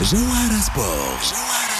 جوهرة سبور.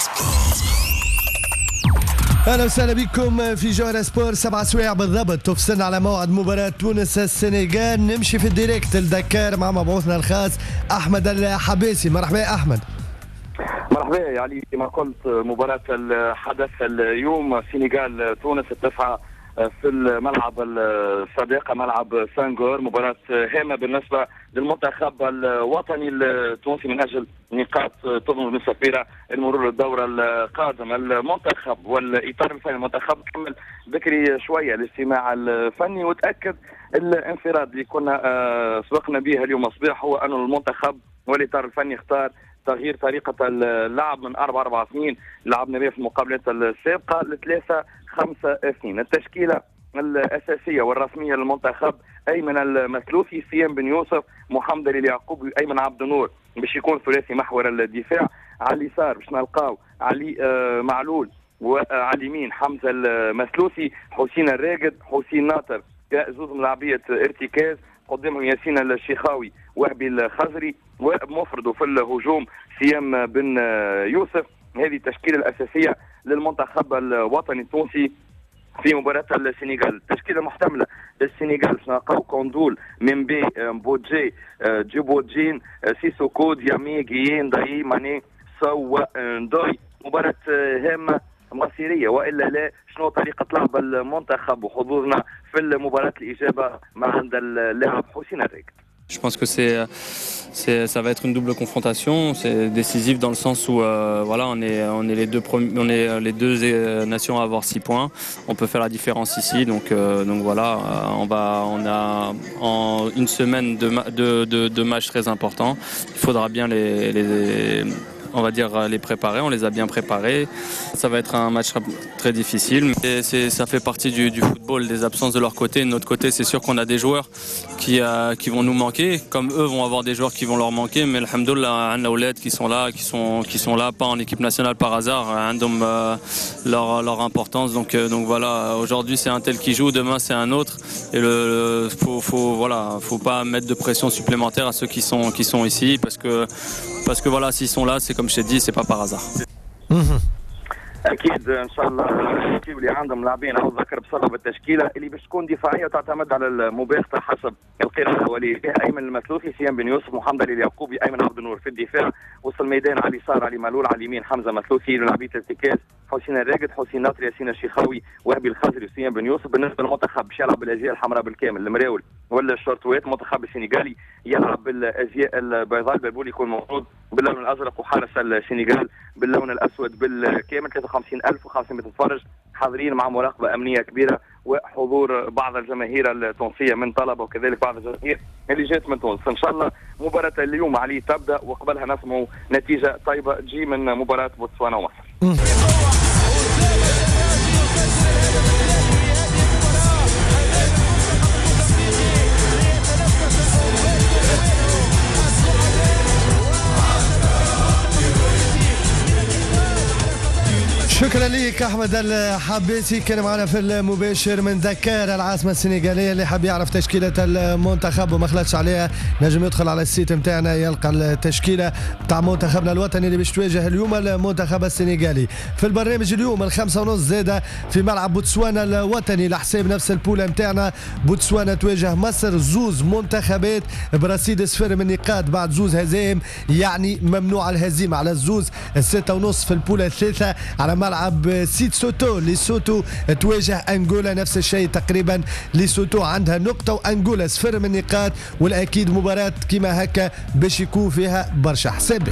اهلا وسهلا بكم في جوهرة سبور. 7 سوايع بالضبط تفصلنا على موعد مباراة تونس السنغال. نمشي في الديريكت لدكار مع مبعوثنا الخاص احمد الحبيسي. مرحبا يا احمد. مرحبا يا علي. كما قلت مباراة الحدث اليوم السنغال تونس التاسعة في الملعب الصديقة ملعب سانغور. مباراة هامة بالنسبة للمنتخب الوطني التونسي من أجل نقاط تضمن بنسبة كبيرة المرور الدورة القادمة. المنتخب والإطار الفني المنتخب كمل بكري شوية الاجتماع الفني وتأكد الانفراد اللي كنا سبقنا به اليوم الصباح هو أن المنتخب والإطار الفني اختار تغيير طريقة اللعب من 4-4-2 لعبنا بها في المقابلات السابقة ل 3-5-2. التشكيلة الأساسية والرسمية للمنتخب: أيمن المثلوثي، سيام بن يوسف، محمد اليعقوب، أيمن عبد النور باش يكون ثلاثي محور الدفاع. على اليسار باش نلقاو علي معلول، وعلى اليمين حمزة المثلوثي، حسين الراقد، حسين ناطر كزوز ملاعبية ارتكاز، قدامهم ياسين الشيخاوي وهبي الخزري، ومفرده في الهجوم سيام بن يوسف. هذه التشكيلة الأساسية للمنتخب الوطني التونسي في مباراة السنغال. التشكيلة محتملة للسنغال نلقاو كوندول، ميمبي، مبوجي، جيبوجين، سيسوكو، ديامي، جيين، داي، ماني، سو، ندوي. مباراة هامة مصيرية، وإلا لا شنو طريقة لعب المنتخب وحضورنا في المباراة؟ الإجابة ما عند اللاعب حسين الراقد. Je pense que ça va être une double confrontation. C'est décisif dans le sens où voilà, on est les deux nations à avoir 6 points. On peut faire la différence ici. Donc voilà, on a en une semaine de matchs très importants. Il faudra bien on va dire les préparer. On les a bien préparés. Ça va être un match très difficile, mais ça fait partie du football, des absences de leur côté. De notre côté, c'est sûr qu'on a des joueurs qui vont nous manquer, comme eux vont avoir des joueurs qui vont leur manquer. Mais alhamdoulilah, on a Ouled qui sont là, pas en équipe nationale par hasard. Leur importance. Donc voilà, aujourd'hui c'est un tel qui joue, demain c'est un autre. Et faut pas mettre de pression supplémentaire à ceux qui sont ici, parce que voilà, s'ils sont là, c'est comme je t'ai dit, c'est pas par hasard. اكيد ان شاء الله التركيب اللي عندهم لاعبين او ذكر بصدد بالتشكيله اللي باش تكون دفاعيه وتعتمد على المباغته حسب القراءه الاوليه فيها: ايمن المثلوثي، سيام بن يوسف، محمد اليعقوبي، ايمن عبد النور. في الدفاع وسط الميدان على اليسار علي معلول، على اليمين حمزه مثلوثي، لاعبيه الارتكاز حسين الراقد، حسين ناطر، ياسين الشيخاوي، وهبي الخزري، وسيام بن يوسف. بالنسبه للمنتخب باش يلعب بالاجيال الحمراء بالكامل، المراول ولا الشورتوات. المنتخب السنغالي يلعب بالازياء البيضاء، البلبول يكون موجود باللون الازرق، وحارس السنغال باللون الاسود بالكامل. 53,500 متفرج حاضرين مع مراقبه امنيه كبيره وحضور بعض الجماهير التونسيه من طلبه، وكذلك بعض الجماهير اللي جات من تونس. ان شاء الله مباراه اليوم علي تبدا، وقبلها نسمعوا نتيجه طيبه تجي من مباراه بوتسوانا ومصر. شكرا لك احمد الحبيسي، كان معنا في المباشر من دكار العاصمه السنغاليه. اللي حاب يعرف تشكيله المنتخب وما خلطش عليها نجم يدخل على السيت نتاعنا يلقى التشكيله نتاع منتخبنا الوطني اللي باش تواجه اليوم المنتخب السنغالي. في البرنامج اليوم 5:30 زاده في ملعب بوتسوانا الوطني لحساب نفس البوله نتاعنا. بوتسوانا تواجه مصر، زوز منتخبات برصيد صفر من نقاط بعد زوز هزائم، يعني ممنوع الهزيمه على الزوز. 6:30 في البوله الثالثه على ملعب سيت سوتو. ليسوتو تواجه انغولا، نفس الشيء تقريبا. ليسوتو عندها نقطه وانغولا صفر من نقاط، والاكيد مباراه كما هكا باش يكون فيها برشا حسابات.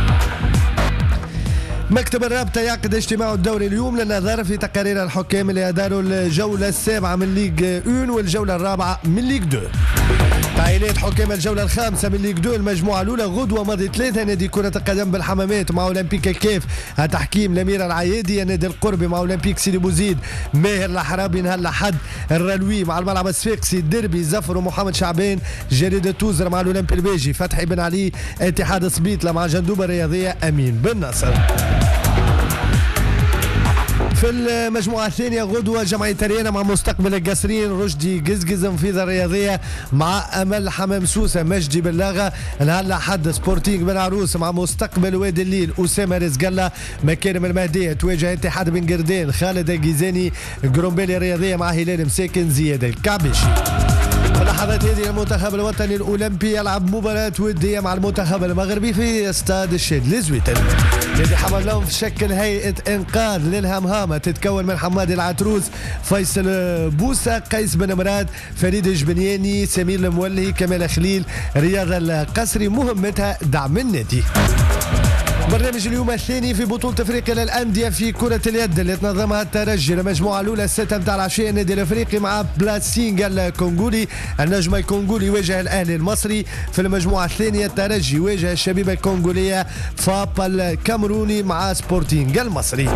مكتب الرابطة يعقد اجتماع الدوري اليوم للنظر في تقارير الحكام اللي أداروا الجولة السابعة من ليغ 1 والجولة الرابعة من ليغ 2. تعيينات حكام الجولة الخامسة من ليغ 2 المجموعة الأولى غدوة ماضي 3 نادي كرة القدم بالحمامات مع أولمبيك الكاف تحكيم الأمير العيادي، نادي القربي مع أولمبيك سيدي بوزيد، ماهر الحرابي نهار الأحد، الرلوي مع الملعب الصفاقسي، الدربي زفر ومحمد شعبان، جريدة توزر مع الأولمبي الباجي، فتحي بن علي اتحاد سبيطلة مع جندوبة الرياضية أمين بن نصر. في في المجموعة الثانية غدوة جمعية ريانا مع مستقبل القصرين، رشدي قزقز مفيدة الرياضية مع أمل حمام سوسة مجدي باللاغة. نهار الأحد سبورتينغ بن عروس مع مستقبل وادي الليل أسامة رزق الله. مكارم المهدية تواجه اتحاد بن قردين خالد الجيزاني. جرومبيلي الرياضية مع هلال مساكن زياد الكعبشي. في اللحظات هذه المنتخب الوطني الأولمبي يلعب مباراة ودية مع المنتخب المغربي في استاد الشادلي زويتل. الذي حمل لهم في شكل هيئة إنقاذ للهمهامة تتكون من حماد العتروس، فيصل بوسة، قيس بن مراد، فريد الجبنياني، سمير المولهي، كمال خليل، رياض القسري. مهمتها دعم النادي. برنامج اليوم الثاني في بطولة افريقيا للأندية في كرة اليد اللي تنظمها الترجي. المجموعة الأولى الستة متاع العشية النادي الافريقي مع بلاسينغ الكونغولي. النجم الكونغولي يواجه الأهلي المصري. في المجموعة الثانية الترجي يواجه الشبيبة الكونغولية، فاب الكامروني مع سبورتينغ المصري.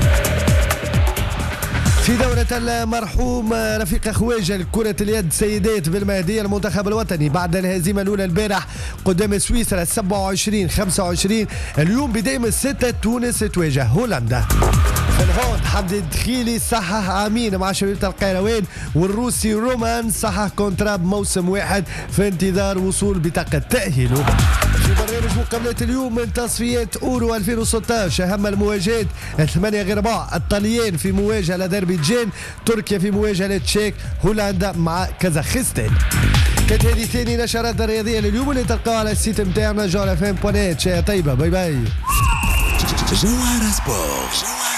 في دورة المرحوم رفيق خواجة لكرة اليد سيدات بالمهدية المنتخب الوطني بعد الهزيمة الأولى البارح قدام سويسرا 27-25. اليوم بداية الستة تونس تواجه هولندا. في الهوند حمدي الدخيلي صحح عامين مع شبيبة القيروان، والروسي رومان صحح كونتراب موسم واحد في انتظار وصول بطاقة تأهيله. في برنامج مقابلات اليوم من تصفيات أورو 2016 أهم المواجهات 8 غير بعض. الطليان في مواجهة لأذربيجان، تركيا في مواجهة لتشيك، هولندا مع كازاخستان. كانت هذه ثاني نشرات الرياضية لليوم اللي تلقاها على السيت متاعنا جوهرة FM.net. شيء طيبة، باي باي. جوهرة سبورت.